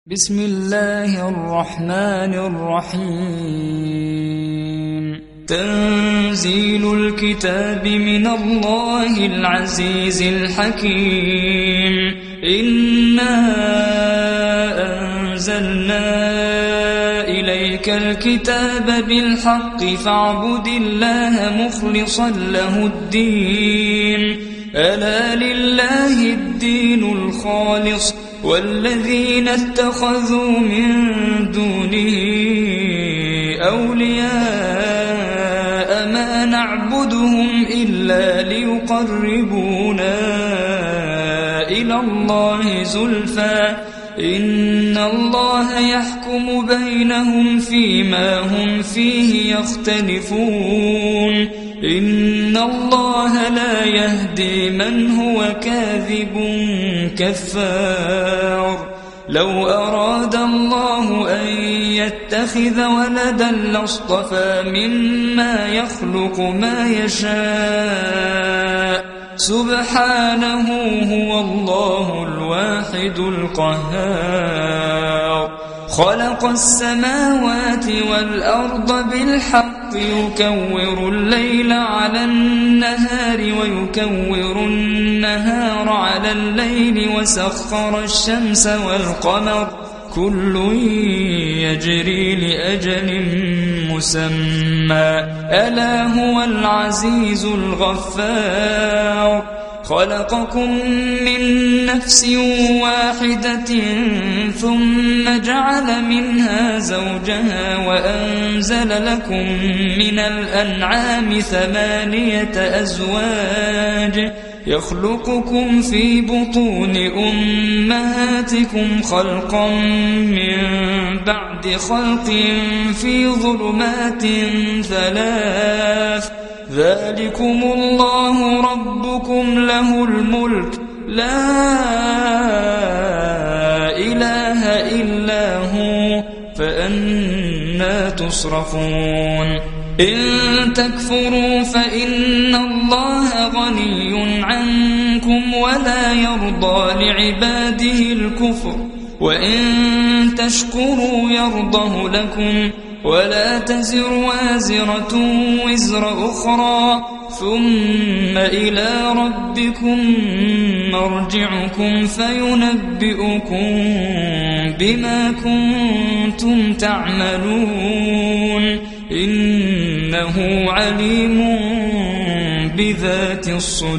بسم الله الرحمن الرحيم تنزيل الكتاب من الله العزيز الحكيم إنا أنزلنا إليك الكتاب بالحق فاعبد الله مخلصا له الدين ألا لله الدين الخالص والذين اتخذوا من دونه أولياء ما نعبدهم إلا ليقربونا إلى الله زلفى إن الله يحكم بينهم فيما هم فيه يختلفون إن الله لا يهدي من هو كاذب كفار لو أراد الله أن يتخذ ولدا لاصطفى مما يخلق ما يشاء سبحانه هو الله الواحد القهار خلق السماوات والأرض بالحق يكور الليل على النهار ويكور النهار على الليل وسخر الشمس والقمر كل يجري لأجل مسمى ألا هو العزيز الغفار خلقكم من نفس واحدة ثم جعل منها زوجها وأنزل لكم من الأنعام 8 أزواج يخلقكم في بطون أمهاتكم خلقا من بعد خلق في ظلمات 3 ذلكم الله ربكم له الملك لا إله إلا هو فأنى تصرفون إن تكفروا فإن الله غني عنكم ولا يرضى لعباده الكفر وإن تشكروا يرضه لكم ولا تزر وازرة وزر أخرى ثم إلى ربكم مرجعكم فينبئكم بما كنتم تعملون إنه عليم بذات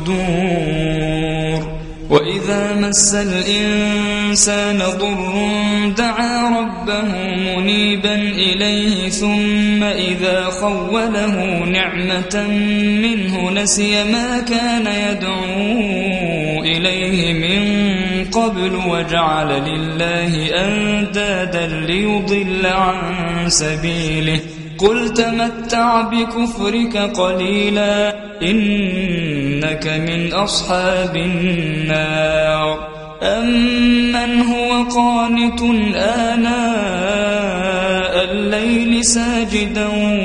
الصدور وإذا مس الإنسان ضر دعا ربه منيبا إليه ثم إذا خوله نعمة منه نسي ما كان يدعو إليه من قبل وجعل لله أندادا ليضل عن سبيله قل تمتع بكفرك قليلا إنك من أصحاب النار أمن هو قانت آناء الليل ساجدا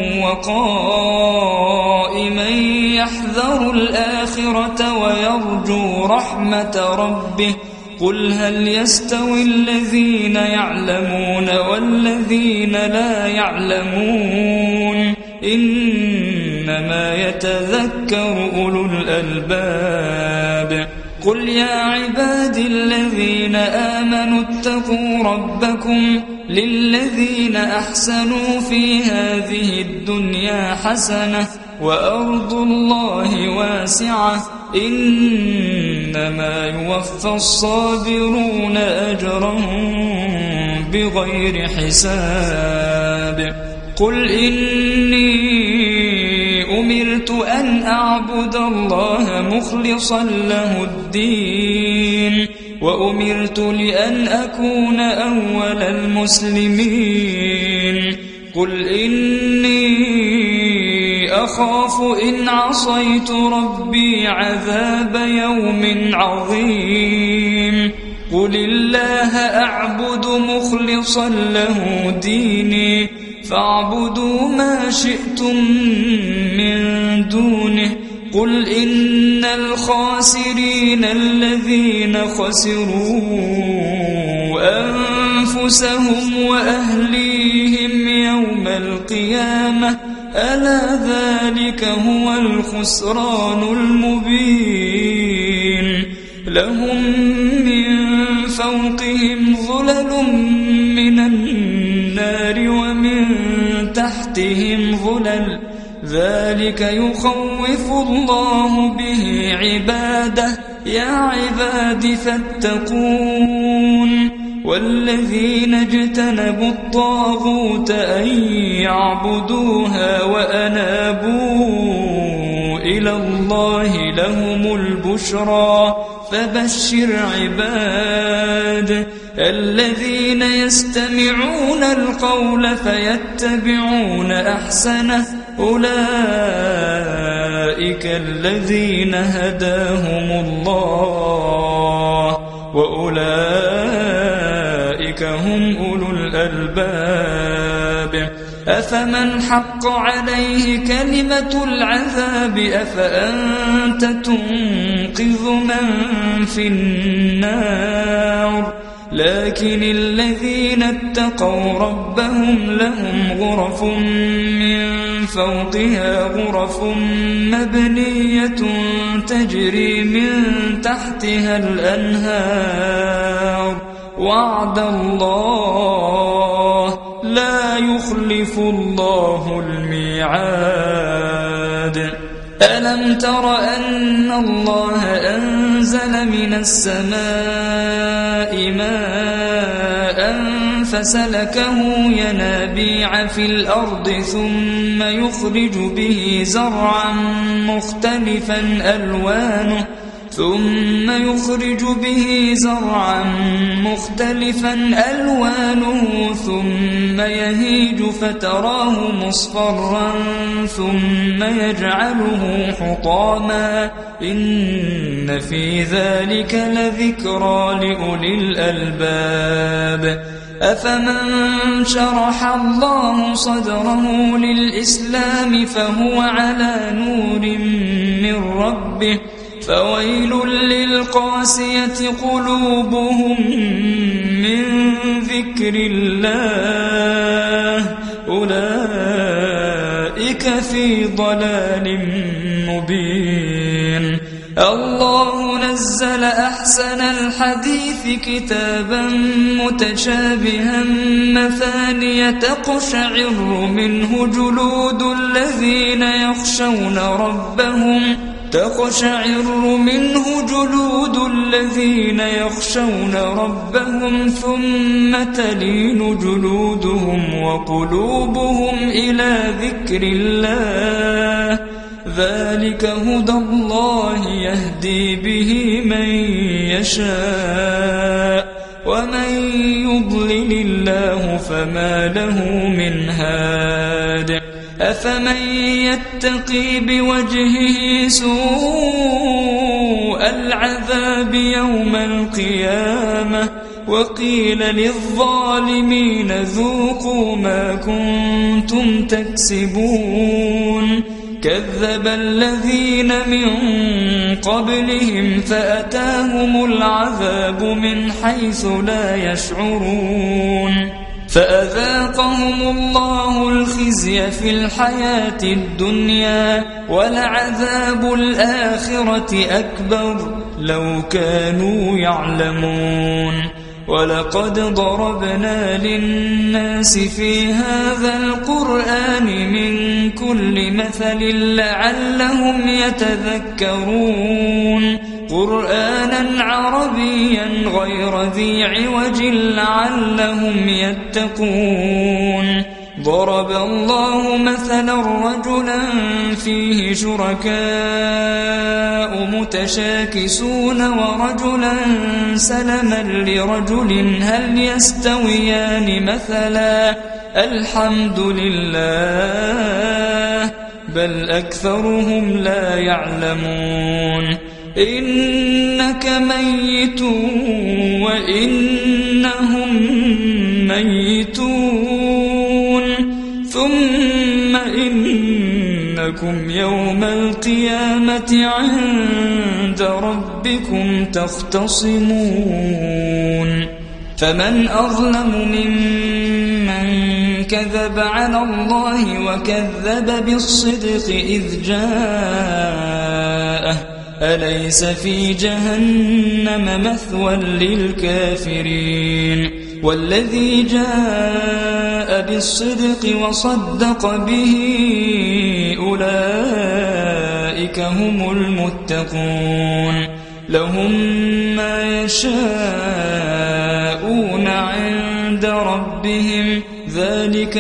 وقائما يحذر الآخرة ويرجو رحمة ربه قل هل يستوي الذين يعلمون والذين لا يعلمون إنما يتذكر أولو الألباب قل يا عبادي الذين آمنوا اتقوا ربكم للذين أحسنوا في هذه الدنيا حسنة وأرض الله واسعة إنما يوفى الصابرون أجرهم بغير حساب قل إني أمرت أن أعبد الله مخلصا له الدين وأمرت لأن أكون أول المسلمين قل إني أخاف إن عصيت ربي عذاب يوم عظيم قل الله أعبد مخلصا له ديني فاعبدوا ما شئتم من دونه قل إن الخاسرين الذين خسروا أنفسهم وأهليهم يوم القيامة ألا ذلك هو الخسران المبين لهم من فوقهم ظلل من النار ومن تحتهم ظلل ذلك يخوف الله به عباده يا عباد فاتقون والذين اجتنبوا الطاغوت أن يعبدوها وأنابوا إلى الله لهم البشرى فبشر عباد الذين يستمعون القول فيتبعون أحسنه أولئك الذين هداهم الله وأولئك هم أولو الألباب أفمن حق عليه كلمة العذاب أفأنت تنقذ من في النار لكن الذين اتقوا ربهم لهم غرف من فوقها غرف مبنية تجري من تحتها الأنهار وعد الله لا يخلف الله الميعاد ألم تر أن الله أنزل من السماء ماء فسلكه ينابيع في الأرض ثم يخرج به زرعا مختلفا ألوانه ثم يهيج فتراه مصفرا ثم يجعله حطاما إن في ذلك لذكرى لأولي الألباب أفمن شرح الله صدره للإسلام فهو على نور من ربه فويل للقاسية قلوبهم من ذكر الله أولئك في ضلال مبين الله نزل أحسن الحديث كتابا متشابها مثانية تقشعر منه جلود الذين يخشون ربهم ثم تلين جلودهم وقلوبهم إلى ذكر الله ذلك هدى الله يهدي به من يشاء ومن يضلل الله فما له من هاد أفمن يتقي بوجهه سوء العذاب يوم القيامة وقيل للظالمين ذوقوا ما كنتم تكسبون كذب الذين من قبلهم فأتاهم العذاب من حيث لا يشعرون فأذاقهم الله الخزي في الحياة الدنيا ولعذاب الآخرة أكبر لو كانوا يعلمون ولقد ضربنا للناس في هذا القرآن من كل مثل لعلهم يتذكرون قرآنا عربيا غير ذي عوج لعلهم يتقون ضرب الله مثلا رجلا فيه شركاء متشاكسون ورجلا سلما لرجل هل يستويان مثلا الحمد لله بل أكثرهم لا يعلمون إنك ميت وإنهم ميتون ثم إنكم يوم القيامة عند ربكم تختصمون فمن أظلم ممن كذب على الله وكذب بالصدق إذ جاءه أليس في جهنم مثوى للكافرين والذي جاء بالصدق وصدق به أولئك هم المتقون لهم ما يشاءون عند ربهم ذلك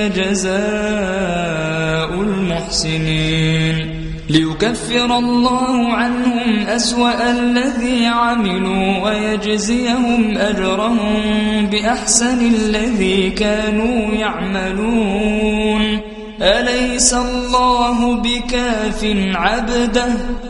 جزاء المحسنين ليكفر الله عنهم أسوأ الذي عملوا ويجزيهم أجرهم بأحسن الذي كانوا يعملون أليس الله بكاف عبده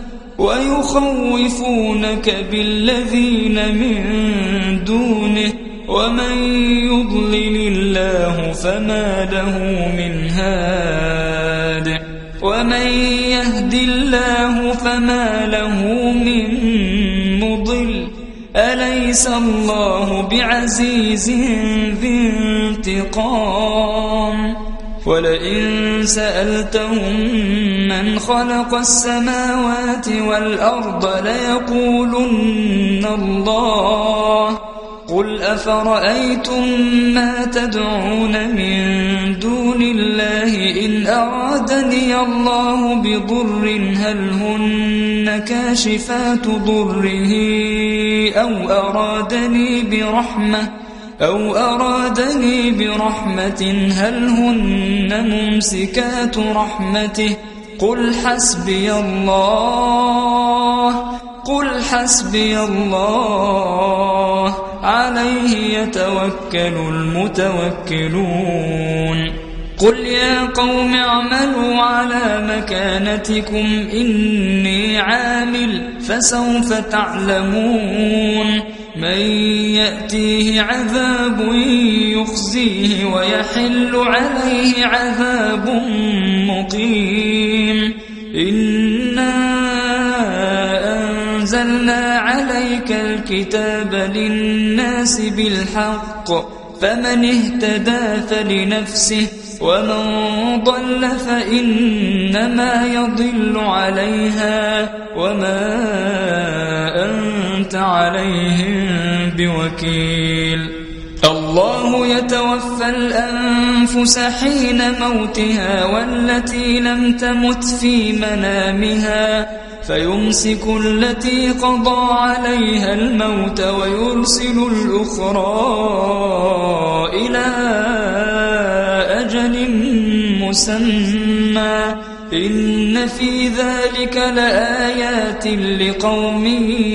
ويخوفونك بالذين من دونه ومن يضلل الله فما له من هاد ومن يهد الله فما له من مضل أليس الله بعزيز ذي انتقام ولئن سألتهم من خلق السماوات والأرض ليقولن الله قل أفرأيتم ما تدعون من دون الله إن أرادني الله بضر هل هن كاشفات ضره أو أرادني برحمة هل هن ممسكات رحمته قل حسبي الله عليه يتوكل المتوكلون قل يا قوم اعملوا على مكانتكم إني عامل فسوف تعلمون من يأتيه عذاب يخزيه ويحل عليه عذاب مقيم إنا أنزلنا عليك الكتاب للناس بالحق فمن اهتدى فلنفسه ومن ضل فإنما يضل عليها وما أنت عليهم بوكيل الله يتوفى الأنفس حين موتها والتي لم تمت في منامها فيمسك التي قضى عليها الموت ويرسل الأخرى إلى أجل مسمى إن في ذلك لآيات لقوم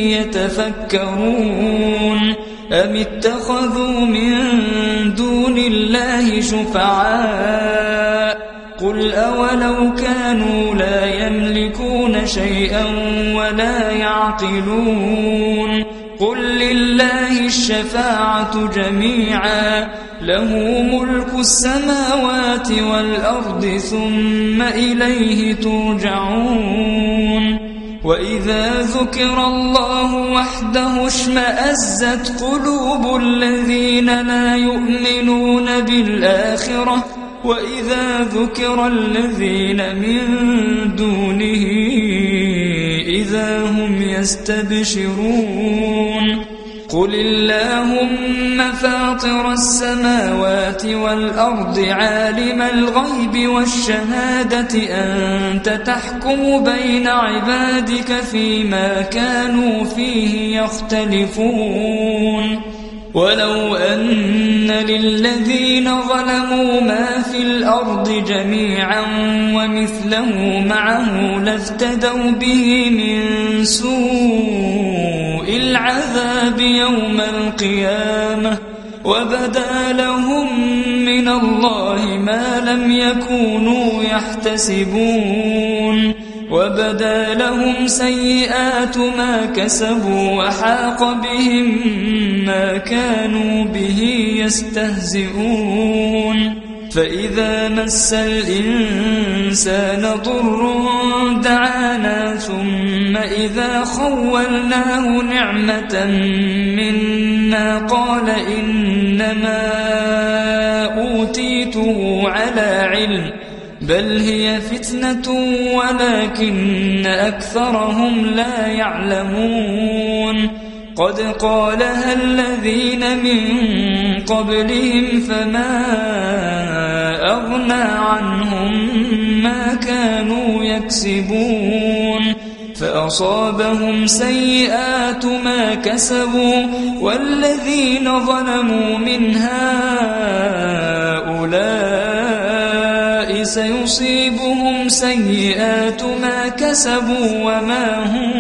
يتفكرون أم اتخذوا من دون الله شفعاء قل أولو كانوا لا يملكون شيئا ولا يعقلون قل لله الشفاعة جميعا له ملك السماوات والأرض ثم إليه ترجعون وإذا ذكر الله وحده اشمأزت قلوب الذين لا يؤمنون بالآخرة وإذا ذكر الذين من دونه إذا هم يستبشرون قل اللهم فاطر السماوات والأرض عالم الغيب والشهادة أنت تحكم بين عبادك فيما كانوا فيه يختلفون ولو أن للذين ظلموا ما في الأرض جميعا ومثله معه لافتدوا به من سوء العذاب يوم القيامة وبدا لهم من الله ما لم يكونوا يحتسبون وبدا لهم سيئات ما كسبوا وحاق بهم ما كانوا به يستهزئون فإذا مس الإنسان ضر دعانا ثم إذا خولناه نعمة منا قال إنما أوتيته على علم بل هي فتنة ولكن أكثرهم لا يعلمون قد قالها الذين من قبلهم فما أغنى عنهم ما كانوا يكسبون فأصابهم سيئات ما كسبوا والذين ظلموا من هؤلاء سيصيبهم سيئات ما كسبوا وما هم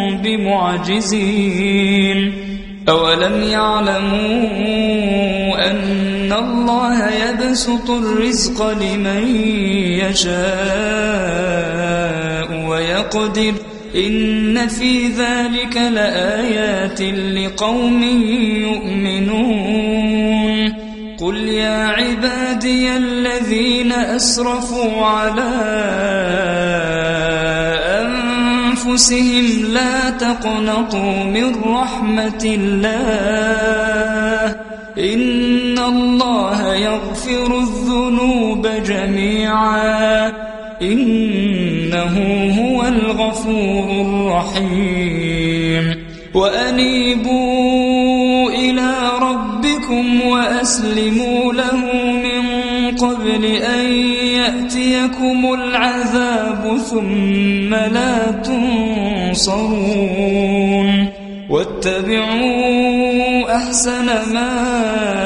بمعجزين أولم يعلموا أن الله يبسط الرزق لمن يشاء ويقدر إن في ذلك لآيات لقوم يؤمنون قل يا عبادي الذين أسرفوا على أنفسهم لا تقنطوا من رحمة الله إن الله يغفر الذنوب جميعا إنه هو الغفور الرحيم وأنيبوا إلى ربكم وأسلموا له من قبل أن يأتيكم العذاب ثم لا تنصرون واتبعوا أحسن ما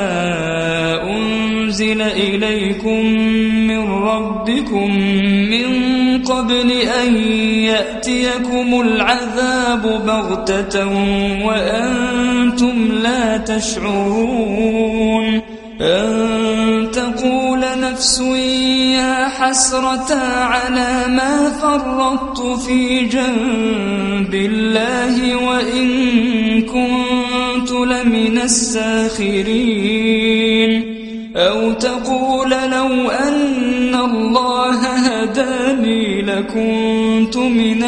أنزل إليكم من ربكم من قبل أن يأتيكم العذاب بغتة وأنتم لا تشعرون أن تقول نفس يا حسرة على ما فرطت في جنب الله وإن كنت لمن الساخرين أو تقول لو أن الله هداني لكنت من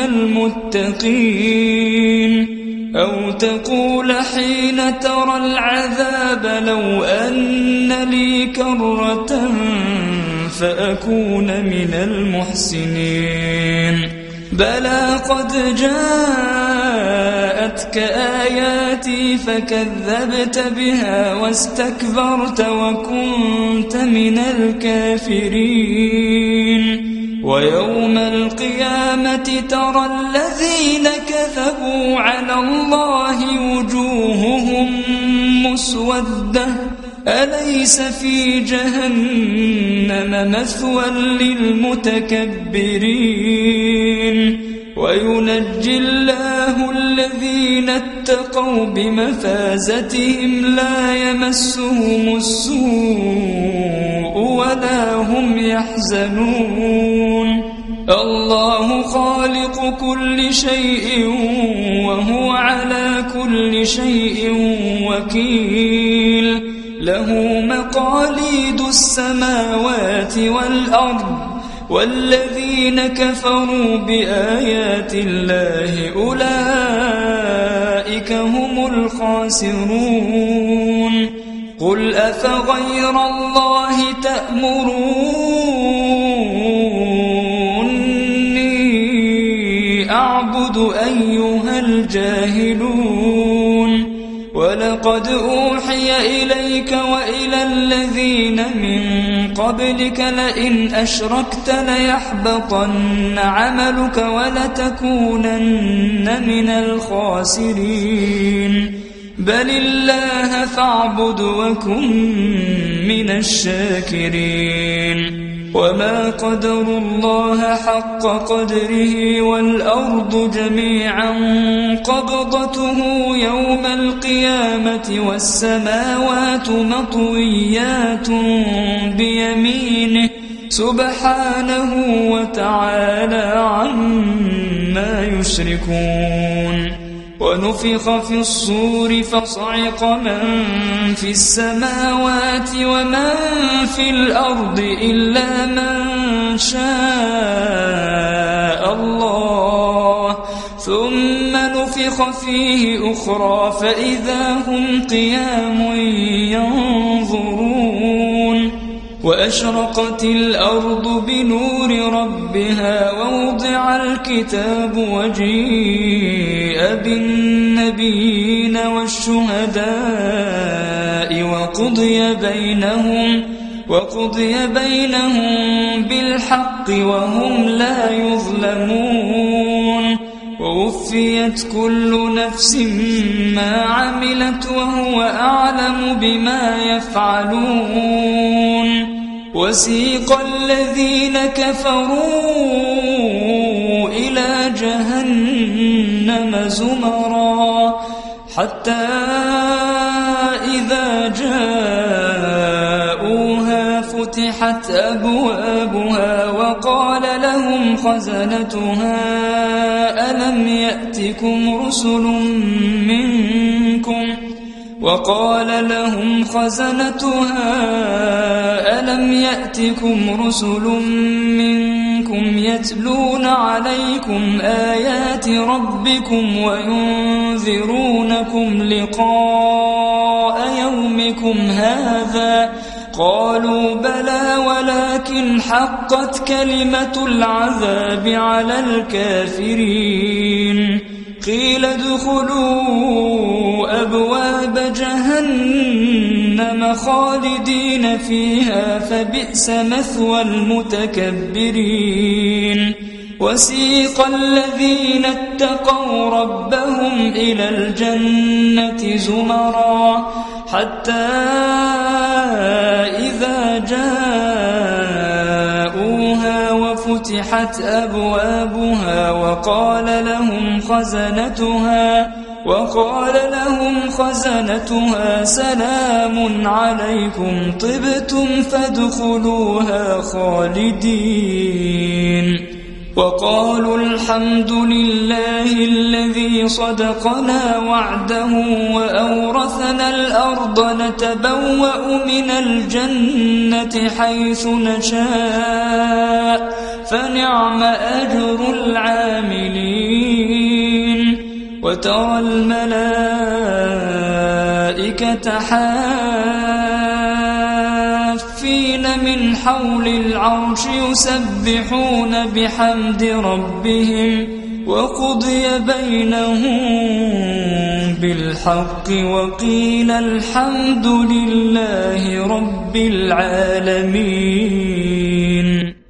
المتقين أو تقول حين ترى العذاب لو أن لي كرة فأكون من المحسنين بلى قد جاءتك آياتي فكذبت بها واستكبرت وكنت من الكافرين ويوم القيامة ترى الذين كذبوا على الله وجوههم مسودة أليس في جهنم مثوى للمتكبرين وينجي الله الذين اتقوا بمفازتهم لا يمسهم السوء ولا هم يحزنون الله خالق كل شيء وهو على كل شيء وكيل له مقاليد السماوات والأرض والذين كفروا بآيات الله أولئك هم الخاسرون قل أفغير الله تأمروني أعبد أيها الجاهلون ولقد أوحي إليك وإلى الذين من قبلك لئن أشركت ليحبطن عملك ولتكونن من الخاسرين بل الله فاعبد وكن من الشاكرين وما قدروا الله حق قدره والأرض جميعا قبضته يوم القيامة والسماوات مطويات بيمينه سبحانه وتعالى عما يشركون ونفخ في الصور فصعق من في السماوات ومن في الأرض إلا من شاء الله ثم نفخ فيه أخرى فإذا هم قيام ينظرون وأشرقت الأرض بنور ربها ووضع الكتاب وجيء بالنبيين والشهداء وقضي بينهم بالحق وهم لا يظلمون ووفيت كل نفس ما عملت وهو أعلم بما يفعلون وسيق الذين كفروا إلى جهنم زمرا حتى إذا جاءوها فتحت أبوابها وقال لهم خزنتها ألم يأتكم رسل منكم يتلون عليكم آيات ربكم وينذرونكم لقاء يومكم هذا قالوا بلى ولكن حقت كلمة العذاب على الكافرين قيل ادخلوا أبواب جهنم خالدين فيها فبئس مثوى المتكبرين وسيق الذين اتقوا ربهم إلى الجنة زمرا حتى إذا جاءوها وفتحت أبوابها وقال لهم خزنتها سلام عليكم طبتم فادخلوها خالدين وقالوا الحمد لله الذي صدقنا وعده وأورثنا الأرض نتبوأ من الجنة حيث نشاء فنعم أجر العاملين وترى الملائكة حافين من حول العرش يسبحون بحمد ربهم وقضي بينهم بالحق وقيل الحمد لله رب العالمين.